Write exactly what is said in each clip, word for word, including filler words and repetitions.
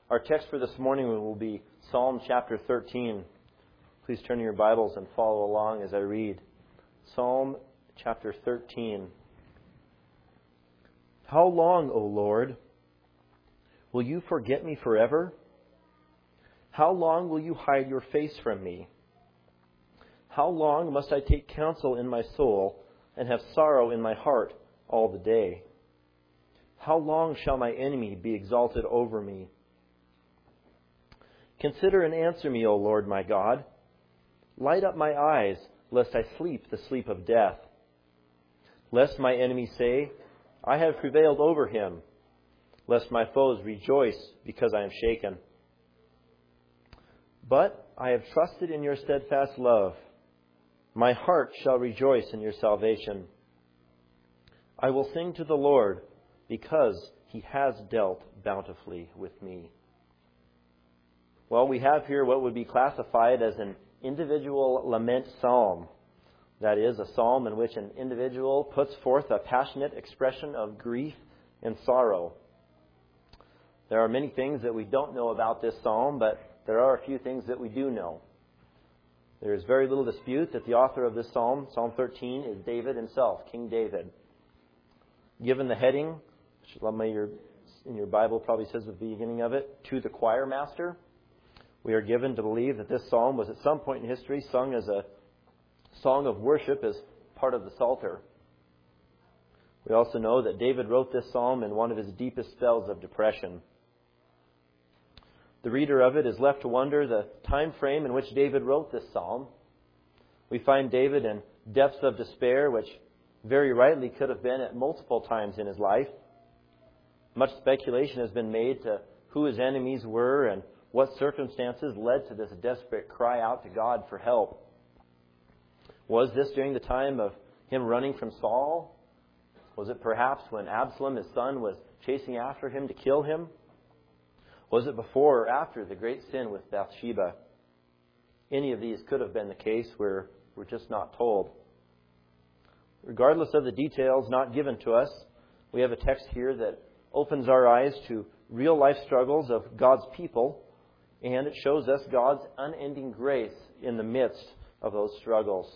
Our text for this morning will be Psalm chapter thirteen. Please turn to your Bibles and follow along as I read. Psalm chapter thirteen. How long, O Lord, will you forget me forever? How long will you hide your face from me? How long must I take counsel in my soul and have sorrow in my heart all the day? How long shall my enemy be exalted over me? Consider and answer me, O Lord my God. Light up my eyes, lest I sleep the sleep of death. Lest my enemy say, I have prevailed over him. Lest my foes rejoice because I am shaken. But I have trusted in your steadfast love. My heart shall rejoice in your salvation. I will sing to the Lord because he has dealt bountifully with me. Well, we have here what would be classified as an individual lament psalm. That is, a psalm in which an individual puts forth a passionate expression of grief and sorrow. There are many things that we don't know about this psalm, but there are a few things that we do know. There is very little dispute that the author of this psalm, Psalm thirteen, is David himself, King David. Given the heading, which in your Bible probably says at the beginning of it, to the choir master, we are given to believe that this psalm was at some point in history sung as a song of worship as part of the Psalter. We also know that David wrote this psalm in one of his deepest spells of depression. The reader of it is left to wonder the time frame in which David wrote this psalm. We find David in depths of despair, which very rightly could have been at multiple times in his life. Much speculation has been made to who his enemies were and what circumstances led to this desperate cry out to God for help. Was this during the time of him running from Saul? Was it perhaps when Absalom, his son, was chasing after him to kill him? Was it before or after the great sin with Bathsheba? Any of these could have been the case. We're, we're just not told. Regardless of the details not given to us, we have a text here that opens our eyes to real life struggles of God's people, and it shows us God's unending grace in the midst of those struggles.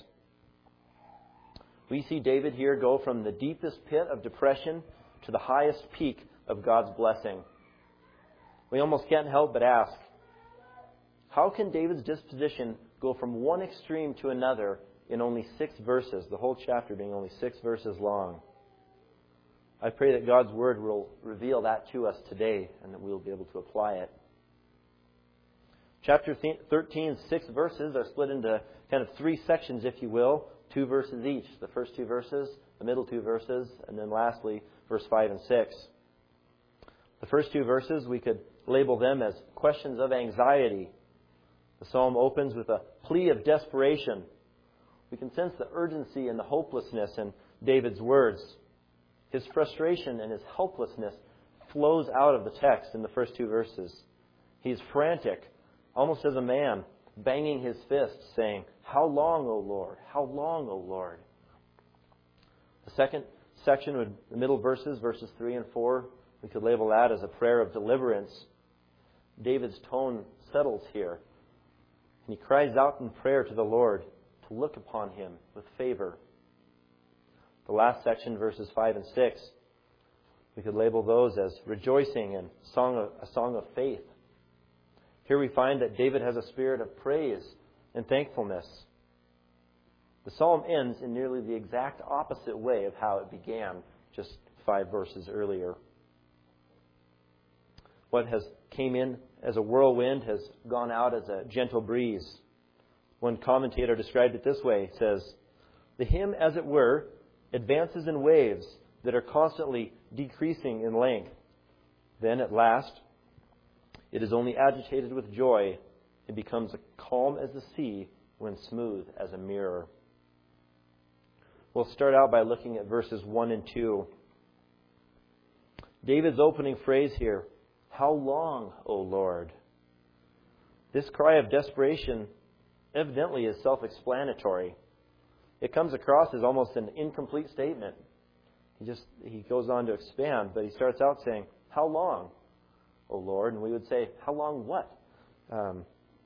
We see David here go from the deepest pit of depression to the highest peak of God's blessing. We almost can't help but ask, how can David's disposition go from one extreme to another in only six verses, the whole chapter being only six verses long? I pray that God's Word will reveal that to us today and that we'll be able to apply it. Chapter thirteen, six verses are split into kind of three sections, if you will, two verses each. The first two verses, the middle two verses, and then lastly, verse five and six. The first two verses, we could label them as questions of anxiety. The psalm opens with a plea of desperation. We can sense the urgency and the hopelessness in David's words. His frustration and his helplessness flows out of the text in the first two verses. He's frantic, almost as a man, banging his fist, saying, How long, O Lord? How long, O Lord? The second section, with the middle verses, verses three and four, we could label that as a prayer of deliverance. David's tone settles here. And he cries out in prayer to the Lord to look upon him with favor. The last section, verses five and six, we could label those as rejoicing and song of, a song of faith. Here we find that David has a spirit of praise and thankfulness. The psalm ends in nearly the exact opposite way of how it began just five verses earlier. What has came in as a whirlwind has gone out as a gentle breeze. One commentator described it this way. He says, the hymn, as it were, advances in waves that are constantly decreasing in length. Then at last, it is only agitated with joy. It becomes as calm as the sea when smooth as a mirror. We'll start out by looking at verses one and two. David's opening phrase here, How long, O Lord? This cry of desperation evidently is self-explanatory. It comes across as almost an incomplete statement. He just he goes on to expand, but he starts out saying, How long? O Lord? And we would say, how long what? Um,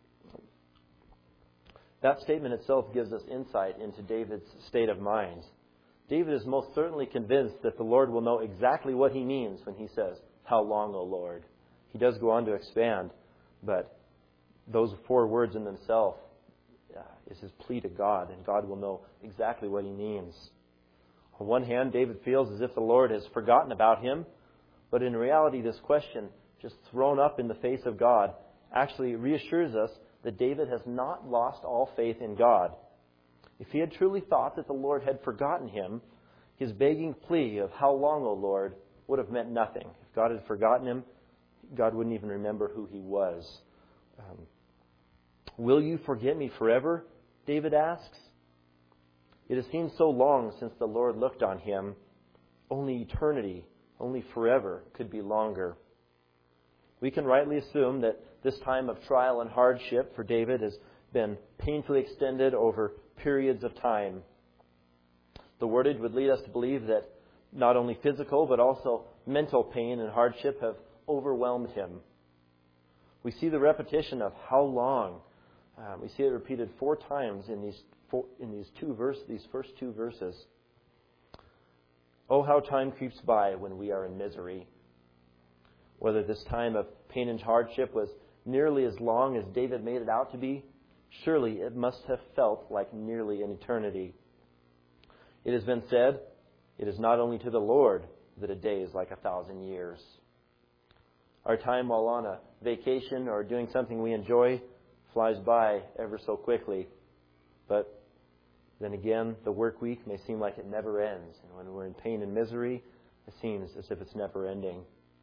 that statement itself gives us insight into David's state of mind. David is most certainly convinced that the Lord will know exactly what he means when he says, how long, O Lord? He does go on to expand, but those four words in themselves uh, is his plea to God, and God will know exactly what he means. On one hand, David feels as if the Lord has forgotten about him, but in reality, this question, just thrown up in the face of God, actually reassures us that David has not lost all faith in God. If he had truly thought that the Lord had forgotten him, his begging plea of, how long, O Lord, would have meant nothing. If God had forgotten him, God wouldn't even remember who he was. Um, Will you forget me forever? David asks. It has seemed so long since the Lord looked on him. Only eternity, only forever could be longer. We can rightly assume that this time of trial and hardship for David has been painfully extended over periods of time. The wordage would lead us to believe that not only physical but also mental pain and hardship have overwhelmed him. We see the repetition of how long. Uh, we see it repeated four times in these four, in these two verse, these first two verses. Oh, how time creeps by when we are in misery. Whether this time of pain and hardship was nearly as long as David made it out to be, surely it must have felt like nearly an eternity. It has been said, it is not only to the Lord that a day is like a thousand years. Our time while on a vacation or doing something we enjoy flies by ever so quickly. But then again, the work week may seem like it never ends. And when we're in pain and misery, it seems as if it's never ending.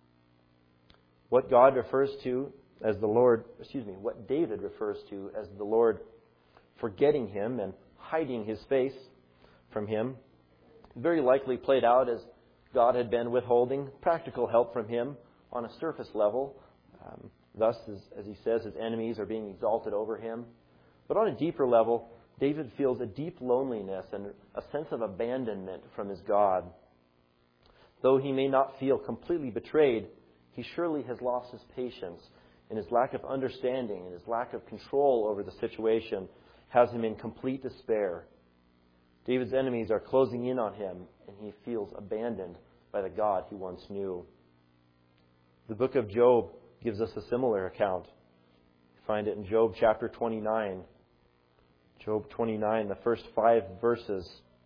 What God refers to as the Lord, excuse me, what David refers to as the Lord forgetting him and hiding his face from him, very likely played out as God had been withholding practical help from him on a surface level. Um, thus, as, as he says, his enemies are being exalted over him. But on a deeper level, David feels a deep loneliness and a sense of abandonment from his God. Though he may not feel completely betrayed, he surely has lost his patience, and his lack of understanding and his lack of control over the situation has him in complete despair. David's enemies are closing in on him, and he feels abandoned by the God he once knew. The book of Job gives us a similar account. You find it in Job chapter twenty-nine. Job twenty-nine, the first five verses.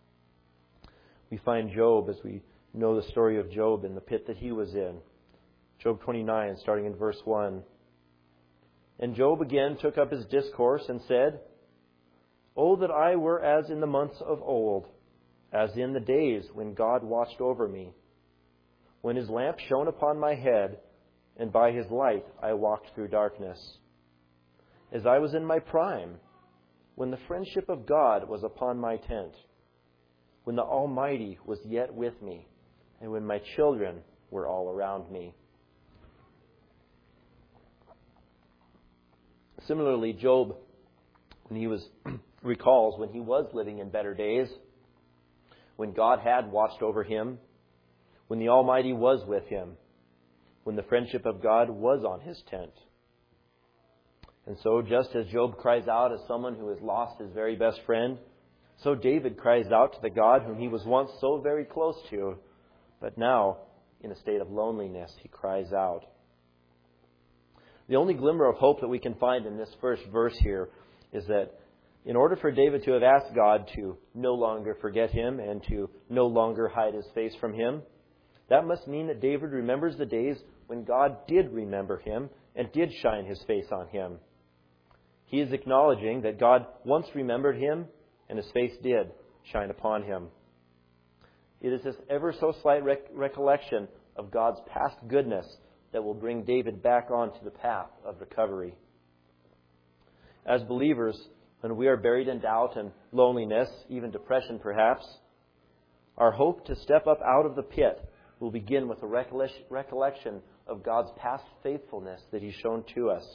We find Job, as we know the story of Job, in the pit that he was in. Job twenty-nine, starting in verse one. And Job again took up his discourse and said, Oh, that I were as in the months of old, as in the days when God watched over me, when his lamp shone upon my head, and by his light I walked through darkness. As I was in my prime, when the friendship of God was upon my tent, when the Almighty was yet with me, and when my children were all around me. Similarly, Job, when he was recalls when he was living in better days, when God had watched over him, when the Almighty was with him, when the friendship of God was on his tent. And so, just as Job cries out as someone who has lost his very best friend, so David cries out to the God whom he was once so very close to, but now, in a state of loneliness, he cries out. The only glimmer of hope that we can find in this first verse here is that in order for David to have asked God to no longer forget him and to no longer hide his face from him, that must mean that David remembers the days when God did remember him and did shine his face on him. He is acknowledging that God once remembered him and his face did shine upon him. It is this ever so slight rec- recollection of God's past goodness that will bring David back onto the path of recovery. As believers, when we are buried in doubt and loneliness, even depression perhaps, our hope to step up out of the pit will begin with a recollection of God's past faithfulness that He's shown to us.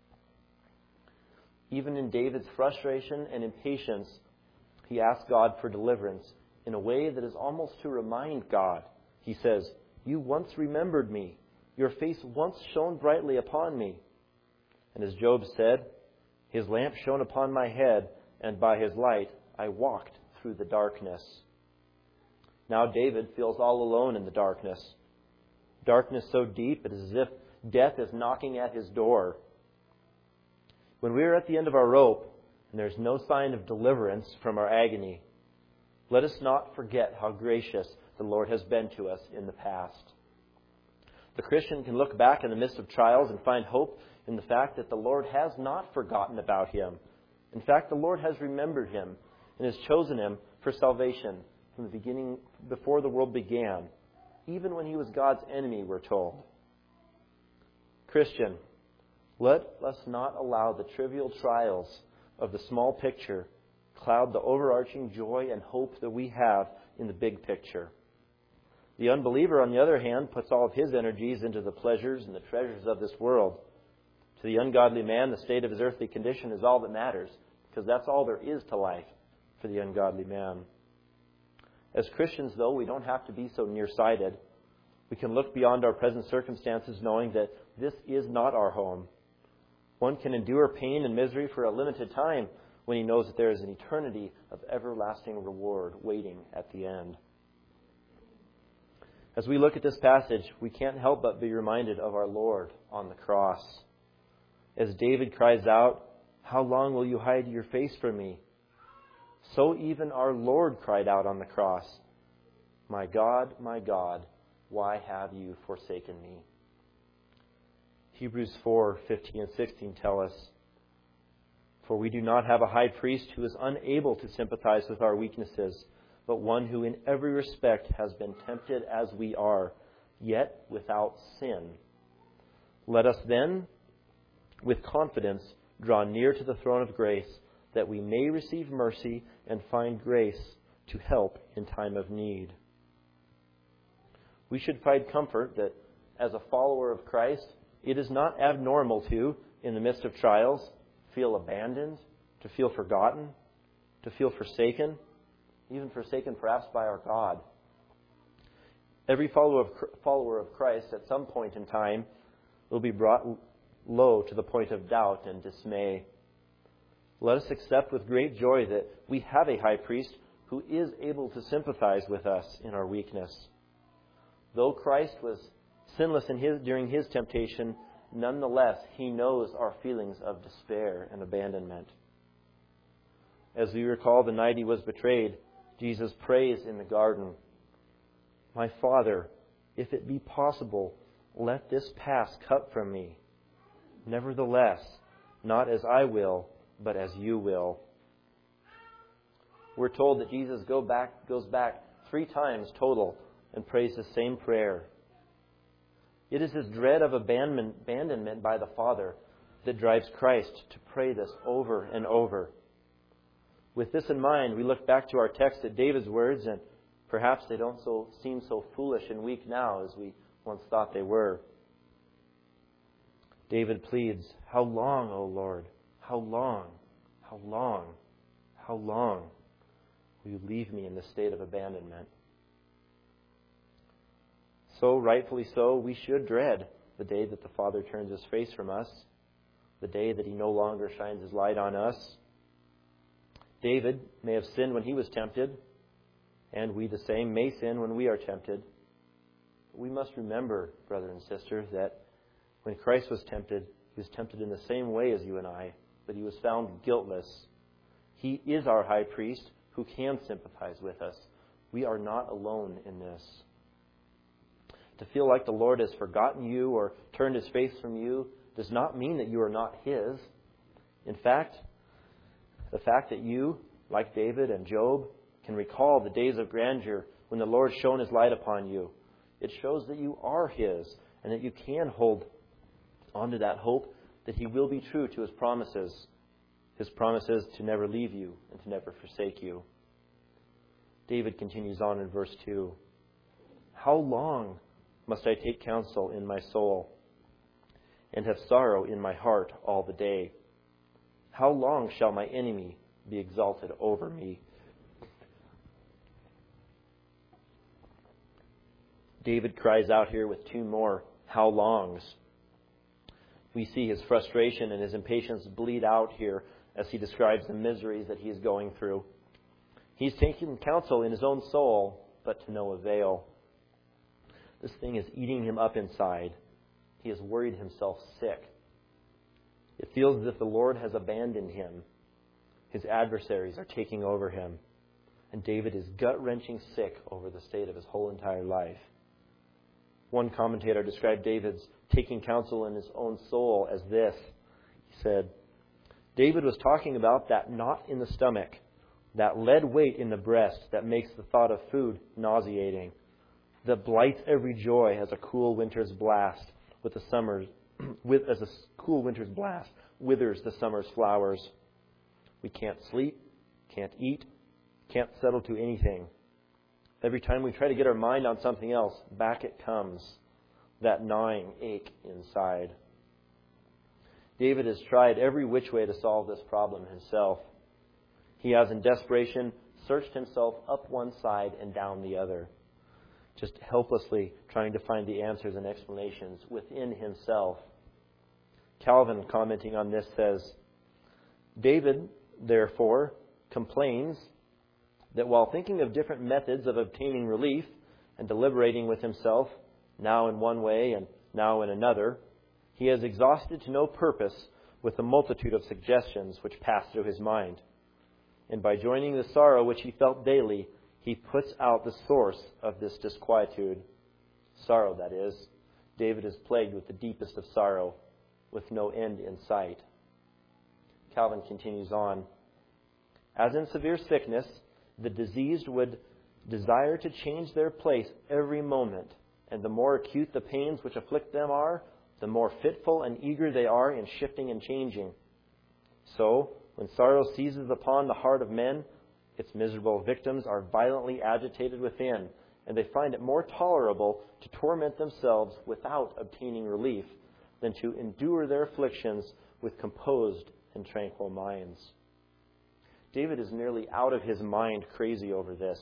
Even in David's frustration and impatience, he asked God for deliverance in a way that is almost to remind God. He says, You once remembered me your face once shone brightly upon me. And as Job said, his lamp shone upon my head, and by his light I walked through the darkness. Now David feels all alone in the darkness. Darkness so deep it is as if death is knocking at his door. When we are at the end of our rope and there's no sign of deliverance from our agony, let us not forget how gracious the Lord has been to us in the past. The Christian can look back in the midst of trials and find hope in the fact that the Lord has not forgotten about him. In fact, the Lord has remembered him and has chosen him for salvation from the beginning, before the world began, even when he was God's enemy, we're told. Christian, let us not allow the trivial trials of the small picture cloud the overarching joy and hope that we have in the big picture. The unbeliever, on the other hand, puts all of his energies into the pleasures and the treasures of this world. To the ungodly man, the state of his earthly condition is all that matters, because that's all there is to life for the ungodly man. As Christians, though, we don't have to be so nearsighted. We can look beyond our present circumstances knowing that this is not our home. One can endure pain and misery for a limited time when he knows that there is an eternity of everlasting reward waiting at the end. As we look at this passage, we can't help but be reminded of our Lord on the cross. As David cries out, "How long will you hide your face from me?" So even our Lord cried out on the cross, "My God, my God, why have you forsaken me?" Hebrews four fifteen and sixteen tell us, "For we do not have a high priest who is unable to sympathize with our weaknesses, but one who in every respect has been tempted as we are, yet without sin. Let us then, with confidence, draw near to the throne of grace, that we may receive mercy and find grace to help in time of need." We should find comfort that as a follower of Christ, it is not abnormal to, in the midst of trials, feel abandoned, to feel forgotten, to feel forsaken, even forsaken perhaps by our God. Every follower of, follower of Christ at some point in time will be brought low to the point of doubt and dismay. Let us accept with great joy that we have a high priest who is able to sympathize with us in our weakness. Though Christ was sinless in his, during his temptation, nonetheless, he knows our feelings of despair and abandonment. As we recall the night he was betrayed, Jesus prays in the garden, "My Father, if it be possible, let this pass cup from me. Nevertheless, not as I will, but as you will." We're told that Jesus go back, goes back three times total and prays the same prayer. It is his dread of abandonment by the Father that drives Christ to pray this over and over. With this in mind, we look back to our text at David's words, and perhaps they don't so seem so foolish and weak now as we once thought they were. David pleads, "How long, O Lord? How long? How long? How long will you leave me in this state of abandonment?" So, rightfully so, we should dread the day that the Father turns his face from us, the day that he no longer shines his light on us. David may have sinned when he was tempted, and we the same may sin when we are tempted. But we must remember, brother and sister, that when Christ was tempted, he was tempted in the same way as you and I, but he was found guiltless. He is our high priest who can sympathize with us. We are not alone in this. To feel like the Lord has forgotten you or turned his face from you does not mean that you are not his. In fact, the fact that you, like David and Job, can recall the days of grandeur when the Lord shone his light upon you, it shows that you are his and that you can hold onto that hope that he will be true to his promises, his promises to never leave you and to never forsake you. David continues on in verse two. "How long must I take counsel in my soul and have sorrow in my heart all the day? How long shall my enemy be exalted over me?" David cries out here with two more how longs. We see his frustration and his impatience bleed out here as he describes the miseries that he is going through. He's taken counsel in his own soul, but to no avail. This thing is eating him up inside. He has worried himself sick. It feels as if the Lord has abandoned him. His adversaries are taking over him. And David is gut-wrenching sick over the state of his whole entire life. One commentator described David's taking counsel in his own soul as this. He said, David was talking about that knot in the stomach, that lead weight in the breast that makes the thought of food nauseating, that blights every joy as a cool winter's blast with the summer's with as a cool winter's blast withers the summer's flowers. We can't sleep, can't eat, can't settle to anything. Every time we try to get our mind on something else, back it comes, that gnawing ache inside. David has tried every which way to solve this problem himself. He has, in desperation, searched himself up one side and down the other, just helplessly trying to find the answers and explanations within himself. Calvin, commenting on this, says, David, therefore, complains that while thinking of different methods of obtaining relief and deliberating with himself, now in one way and now in another, he has exhausted to no purpose with the multitude of suggestions which pass through his mind. And by joining the sorrow which he felt daily, he puts out the source of this disquietude. Sorrow, that is. David is plagued with the deepest of sorrow, with no end in sight. Calvin continues on. As in severe sickness, the diseased would desire to change their place every moment, and the more acute the pains which afflict them are, the more fitful and eager they are in shifting and changing. So, when sorrow seizes upon the heart of men, its miserable victims are violently agitated within, and they find it more tolerable to torment themselves without obtaining relief than to endure their afflictions with composed and tranquil minds. David is nearly out of his mind crazy over this.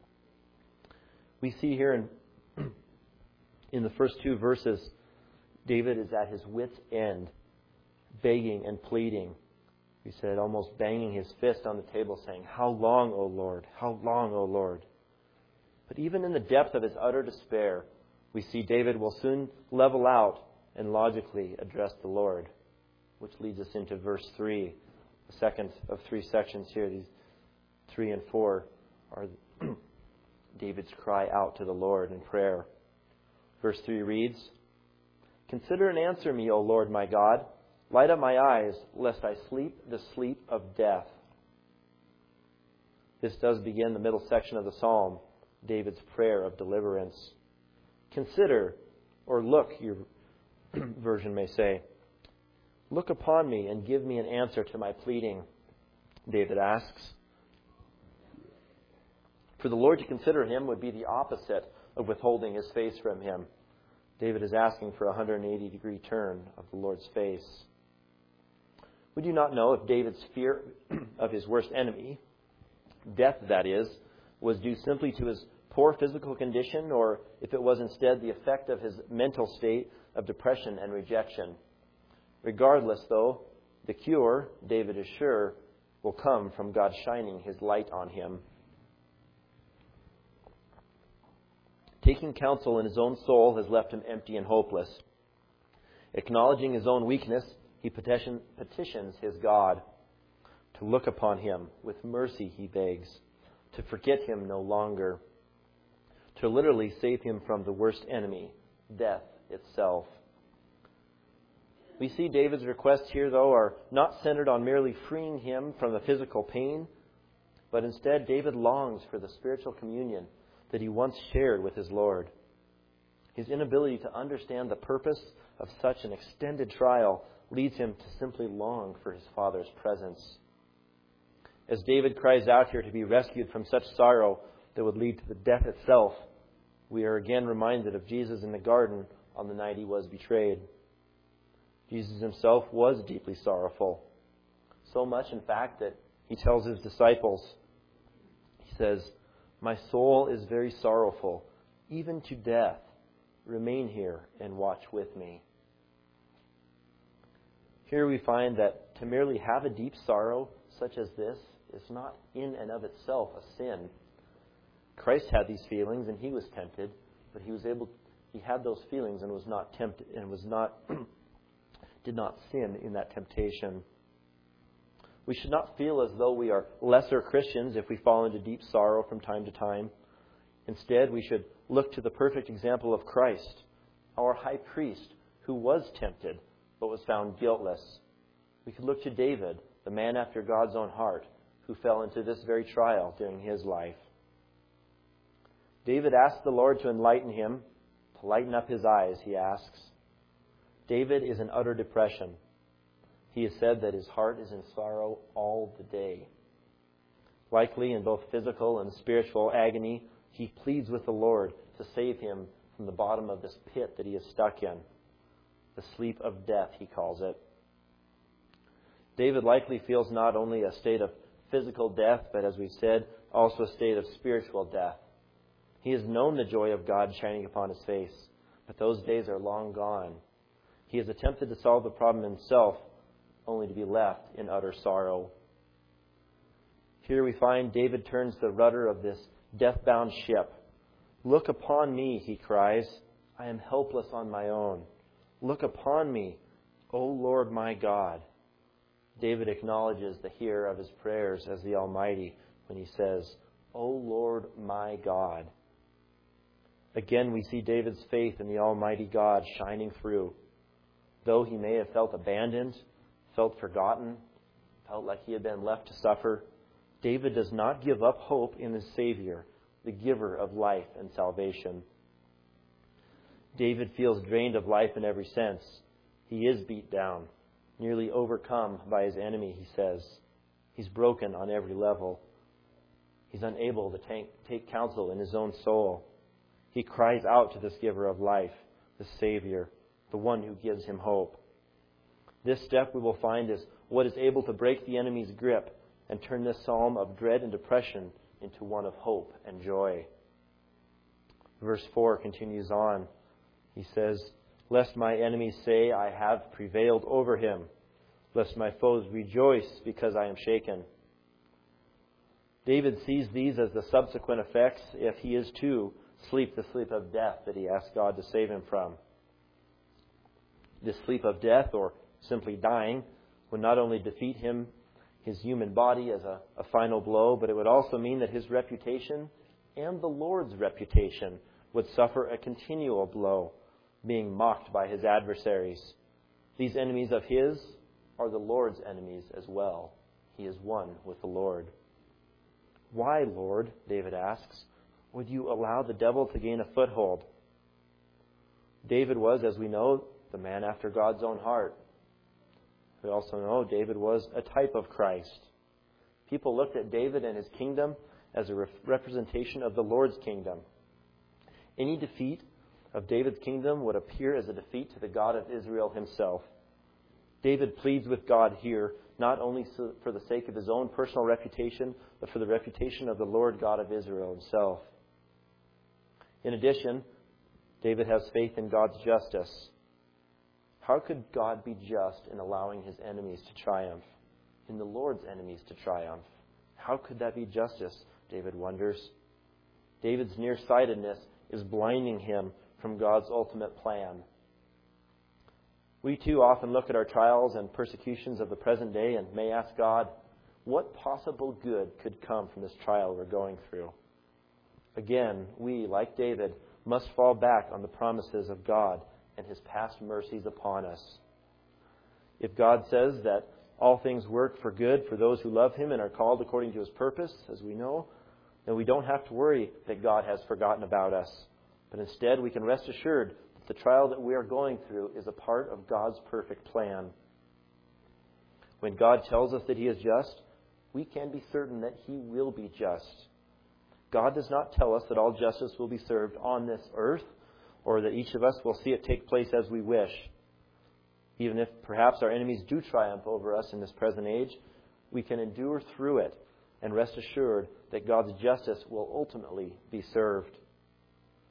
We see here in, in the first two verses, David is at his wit's end, begging and pleading. We said almost banging his fist on the table saying, How long, O Lord? How long, O Lord? But even in the depth of his utter despair, we see David will soon level out and logically address the Lord, which leads us into verse three. The second of three sections here, these three and four, are David's cry out to the Lord in prayer. Verse three reads, Consider and answer me, O Lord my God. Light up my eyes, lest I sleep the sleep of death. This does begin the middle section of the psalm, David's prayer of deliverance. Consider, or look, your version may say. Look upon me and give me an answer to my pleading, David asks. For the Lord to consider him would be the opposite of withholding his face from him. David is asking for a one hundred eighty degree turn of the Lord's face. We do not know if David's fear of his worst enemy, death that is, was due simply to his poor physical condition, or if it was instead the effect of his mental state of depression and rejection. Regardless, though, the cure, David is sure, will come from God shining his light on him. Taking counsel in his own soul has left him empty and hopeless. Acknowledging his own weakness, he petition, petitions his God to look upon him. With mercy, he begs, to forget him no longer, to literally save him from the worst enemy, death itself. We see David's requests here, though, are not centered on merely freeing him from the physical pain, but instead David longs for the spiritual communion that he once shared with his Lord. His inability to understand the purpose of such an extended trial leads him to simply long for his Father's presence. As David cries out here to be rescued from such sorrow that would lead to the death itself, we are again reminded of Jesus in the garden on the night he was betrayed. Jesus himself was deeply sorrowful. So much, in fact, that he tells his disciples, he says, My soul is very sorrowful, even to death. remain here and watch with me. Here we find that to merely have a deep sorrow such as this is not in and of itself a sin. Christ had these feelings and he was tempted, but he was able he had those feelings and was not tempted and was not did not sin in that temptation. We should not feel as though we are lesser Christians if we fall into deep sorrow from time to time. Instead, we should look to the perfect example of Christ, our high priest, who was tempted but was found guiltless. We could look to David, the man after God's own heart, who fell into this very trial during his life. David asked the Lord to enlighten him, to lighten up his eyes, he asks. David is in utter depression. He has said that his heart is in sorrow all the day. Likely in both physical and spiritual agony, he pleads with the Lord to save him from the bottom of this pit that he is stuck in. The sleep of death, he calls it. David likely feels not only a state of physical death, but as we've said, also a state of spiritual death. He has known the joy of God shining upon his face, but those days are long gone. He has attempted to solve the problem himself, only to be left in utter sorrow. Here we find David turns the rudder of this death-bound ship. Look upon me, he cries. I am helpless on my own. Look upon me, O Lord my God. David acknowledges the hearer of his prayers as the Almighty when he says, O Lord my God. Again, we see David's faith in the Almighty God shining through. Though he may have felt abandoned, felt forgotten, felt like he had been left to suffer, David does not give up hope in his Savior, the giver of life and salvation. David feels drained of life in every sense. He is beat down, nearly overcome by his enemy, he says. He's broken on every level. He's unable to take, take counsel in his own soul. He cries out to this giver of life, the Savior, the one who gives him hope. This step, we will find, is what is able to break the enemy's grip and turn this psalm of dread and depression into one of hope and joy. Verse four continues on. He says, Lest my enemies say, I have prevailed over him. Lest my foes rejoice because I am shaken. David sees these as the subsequent effects if he is to sleep the sleep of death that he asks God to save him from. This sleep of death, or simply dying, would not only defeat him, his human body as a, a final blow, but it would also mean that his reputation and the Lord's reputation would suffer a continual blow, being mocked by his adversaries. These enemies of his are the Lord's enemies as well. He is one with the Lord. Why, Lord, David asks, would you allow the devil to gain a foothold? David was, as we know, the man after God's own heart. We also know David was a type of Christ. People looked at David and his kingdom as a re- representation of the Lord's kingdom. Any defeat of David's kingdom would appear as a defeat to the God of Israel himself. David pleads with God here, not only so for the sake of his own personal reputation, but for the reputation of the Lord God of Israel himself. In addition, David has faith in God's justice. How could God be just in allowing his enemies to triumph, in the Lord's enemies to triumph? How could that be justice, David wonders. David's nearsightedness is blinding him from God's ultimate plan. We too often look at our trials and persecutions of the present day and may ask God, what possible good could come from this trial we're going through? Again, we, like David, must fall back on the promises of God and his past mercies upon us. If God says that all things work for good for those who love him and are called according to his purpose, as we know, then we don't have to worry that God has forgotten about us. But instead, we can rest assured that the trial that we are going through is a part of God's perfect plan. When God tells us that he is just, we can be certain that he will be just. God does not tell us that all justice will be served on this earth, or that each of us will see it take place as we wish. Even if perhaps our enemies do triumph over us in this present age, we can endure through it and rest assured that God's justice will ultimately be served.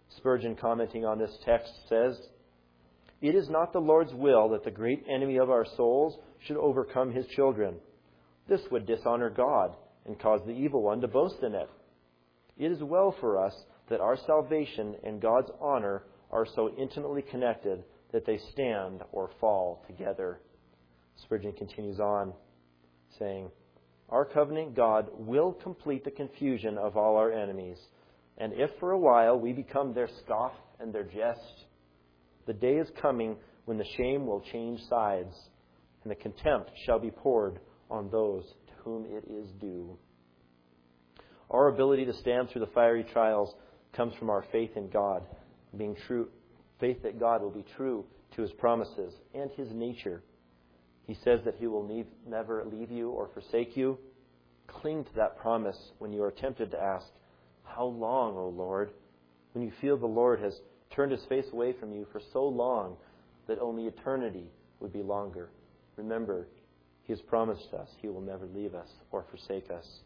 Spurgeon, commenting on this text, says, "It is not the Lord's will that the great enemy of our souls should overcome his children. This would dishonor God and cause the evil one to boast in it. It is well for us that our salvation and God's honor are so intimately connected that they stand or fall together." Spurgeon continues on, saying, "Our covenant God will complete the confusion of all our enemies, and if for a while we become their scoff and their jest, the day is coming when the shame will change sides, and the contempt shall be poured on those to whom it is due." Our ability to stand through the fiery trials comes from our faith in God, being true, faith that God will be true to His promises and His nature. He says that He will never leave you or forsake you. Cling to that promise when you are tempted to ask, "How long, O Lord?" When you feel the Lord has turned His face away from you for so long that only eternity would be longer. Remember, He has promised us He will never leave us or forsake us.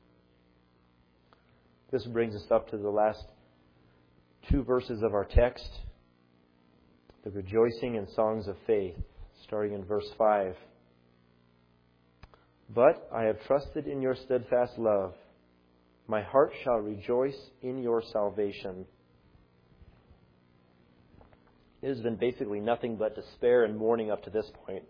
This brings us up to the last two verses of our text, the rejoicing and songs of faith, starting in verse five. "But I have trusted in your steadfast love. My heart shall rejoice in your salvation." It has been basically nothing but despair and mourning up to this point.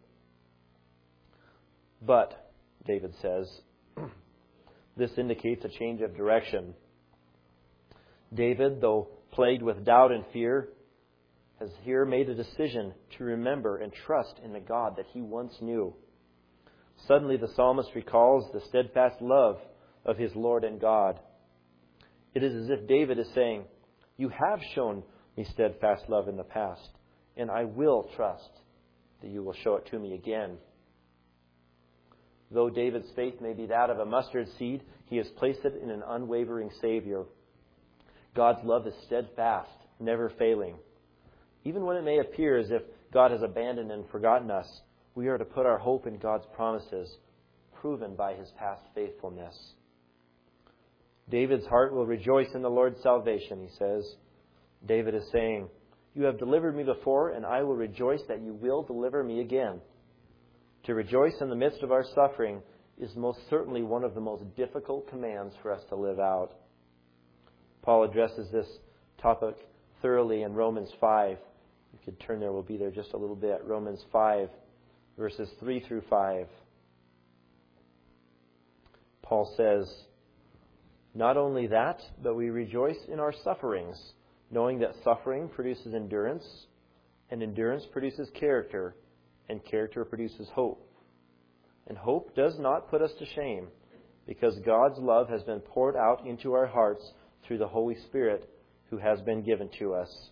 But, David says, this indicates a change of direction. David, though plagued with doubt and fear, has here made a decision to remember and trust in the God that he once knew. Suddenly the psalmist recalls the steadfast love of his Lord and God. It is as if David is saying, "You have shown me steadfast love in the past, and I will trust that you will show it to me again." Though David's faith may be that of a mustard seed, he has placed it in an unwavering Savior. God's love is steadfast, never failing. Even when it may appear as if God has abandoned and forgotten us, we are to put our hope in God's promises, proven by His past faithfulness. David's heart will rejoice in the Lord's salvation, he says. David is saying, "You have delivered me before, and I will rejoice that you will deliver me again." To rejoice in the midst of our suffering is most certainly one of the most difficult commands for us to live out. Paul addresses this topic thoroughly in Romans five. You could turn there, we'll be there just a little bit. Romans five, verses three through five. Paul says, "Not only that, but we rejoice in our sufferings, knowing that suffering produces endurance, and endurance produces character, and character produces hope. And hope does not put us to shame, because God's love has been poured out into our hearts through the Holy Spirit who has been given to us."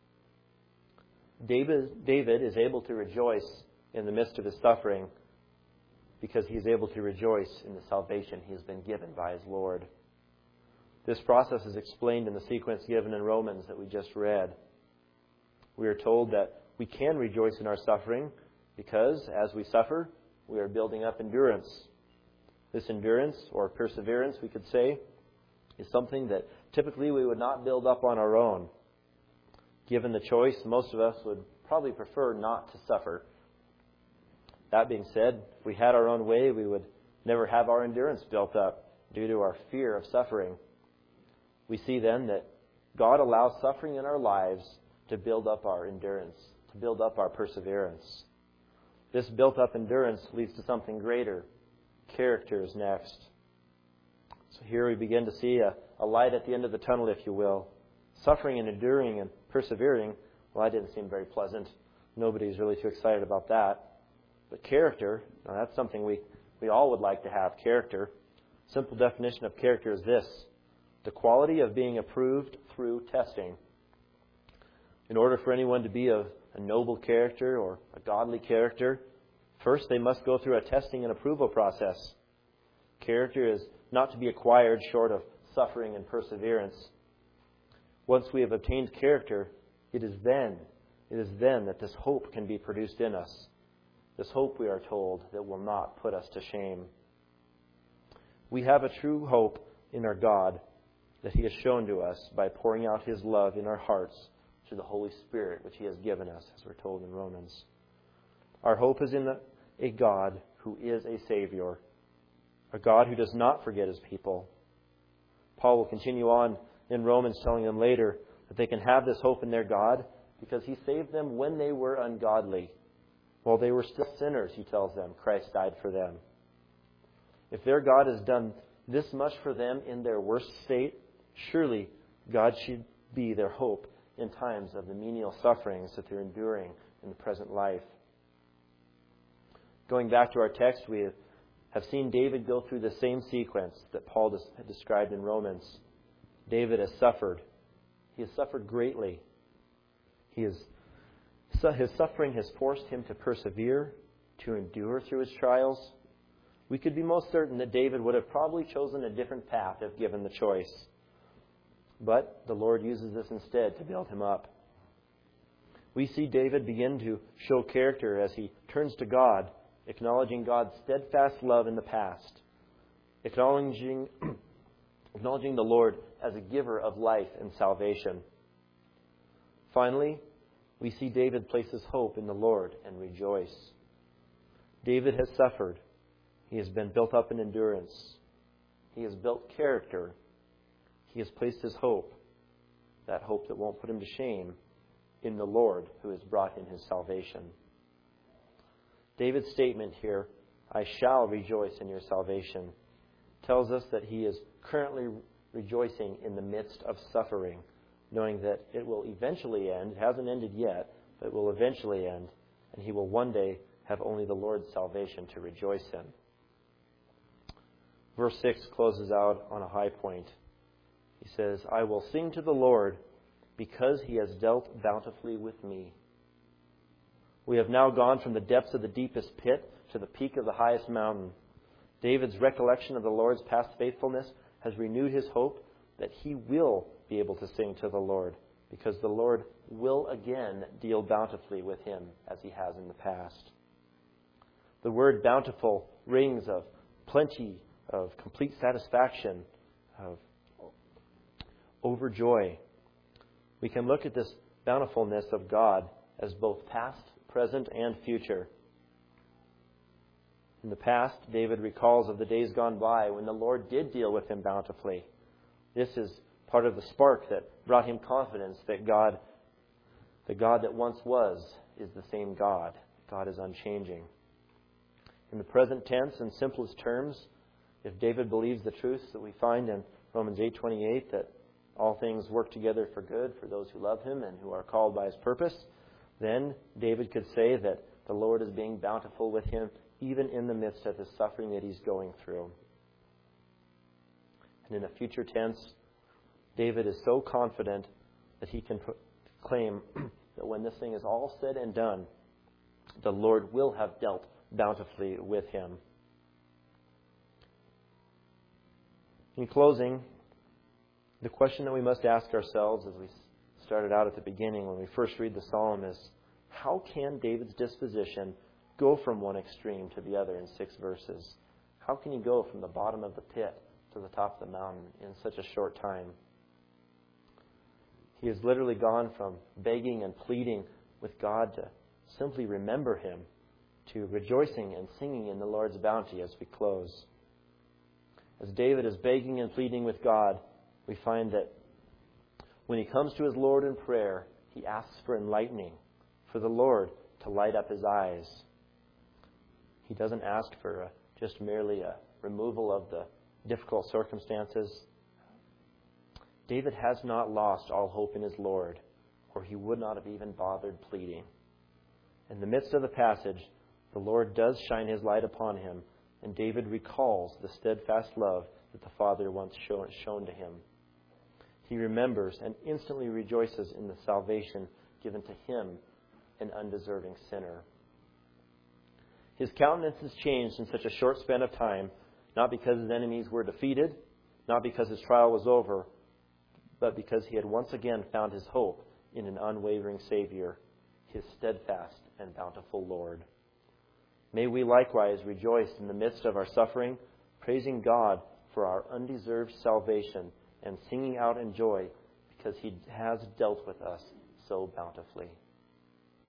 David, David is able to rejoice in the midst of his suffering because he is able to rejoice in the salvation he has been given by his Lord. This process is explained in the sequence given in Romans that we just read. We are told that we can rejoice in our suffering because, as we suffer, we are building up endurance. This endurance, or perseverance, we could say, is something that typically we would not build up on our own. Given the choice, most of us would probably prefer not to suffer. That being said, if we had our own way, we would never have our endurance built up due to our fear of suffering. We see then that God allows suffering in our lives to build up our endurance, to build up our perseverance. This built-up endurance leads to something greater. Character is next. So here we begin to see a, a light at the end of the tunnel, if you will. Suffering and enduring and persevering, well, that didn't seem very pleasant. Nobody's really too excited about that. But character, now that's something we, we all would like to have, character. Simple definition of character is this: the quality of being approved through testing. In order for anyone to be of a noble character or a godly character, first they must go through a testing and approval process. Character is not to be acquired short of suffering and perseverance. Once we have obtained character, it is then, it is then that this hope can be produced in us. This hope, we are told, that will not put us to shame. We have a true hope in our God that He has shown to us by pouring out His love in our hearts through the Holy Spirit, which He has given us, as we're told in Romans. Our hope is in a God who is a Savior, a God who does not forget His people. Paul will continue on in Romans, telling them later that they can have this hope in their God because He saved them when they were ungodly. While they were still sinners, He tells them, Christ died for them. If their God has done this much for them in their worst state, surely God should be their hope in times of the menial sufferings that they're enduring in the present life. Going back to our text, we have seen David go through the same sequence that Paul had described in Romans. David has suffered. He has suffered greatly. He has, his suffering has forced him to persevere, to endure through his trials. We could be most certain that David would have probably chosen a different path if given the choice. But the Lord uses this instead to build him up. We see David begin to show character as he turns to God, acknowledging God's steadfast love in the past, acknowledging, acknowledging the Lord as a giver of life and salvation. Finally, we see David place his hope in the Lord and rejoice. David has suffered. He has been built up in endurance. He has built character. He has placed his hope, that hope that won't put him to shame, in the Lord who has brought him his salvation. David's statement here, I shall rejoice in your salvation, tells us that he is currently rejoicing in the midst of suffering, knowing that it will eventually end. It hasn't ended yet, but it will eventually end, and he will one day have only the Lord's salvation to rejoice in. Verse six closes out on a high point. He says, I will sing to the Lord because He has dealt bountifully with me. We have now gone from the depths of the deepest pit to the peak of the highest mountain. David's recollection of the Lord's past faithfulness has renewed his hope that he will be able to sing to the Lord, because the Lord will again deal bountifully with him as He has in the past. The word bountiful rings of plenty, of complete satisfaction, of overjoy. We can look at this bountifulness of God as both past, present, and future. In the past, David recalls of the days gone by when the Lord did deal with him bountifully. This is part of the spark that brought him confidence that God, the God that once was, is the same God. God is unchanging. In the present tense, in simplest terms, if David believes the truths that we find in Romans eight twenty-eight, that all things work together for good for those who love Him and who are called by His purpose, then David could say that the Lord is being bountiful with him even in the midst of the suffering that he's going through. And in a future tense, David is so confident that he can claim that when this thing is all said and done, the Lord will have dealt bountifully with him. In closing, the question that we must ask ourselves as we started out at the beginning when we first read the psalm is, how can David's disposition go from one extreme to the other in six verses? How can he go from the bottom of the pit to the top of the mountain in such a short time? He has literally gone from begging and pleading with God to simply remember Him to rejoicing and singing in the Lord's bounty as we close. As David is begging and pleading with God, we find that when he comes to his Lord in prayer, he asks for enlightening, for the Lord to light up his eyes. He doesn't ask for a, just merely a removal of the difficult circumstances. David has not lost all hope in his Lord, or he would not have even bothered pleading. In the midst of the passage, the Lord does shine His light upon him, and David recalls the steadfast love that the Father once shown, shown to him. He remembers and instantly rejoices in the salvation given to him, an undeserving sinner. His countenance has changed in such a short span of time, not because his enemies were defeated, not because his trial was over, but because he had once again found his hope in an unwavering Savior, His steadfast and bountiful Lord. May we likewise rejoice in the midst of our suffering, praising God for our undeserved salvation and singing out in joy because He has dealt with us so bountifully.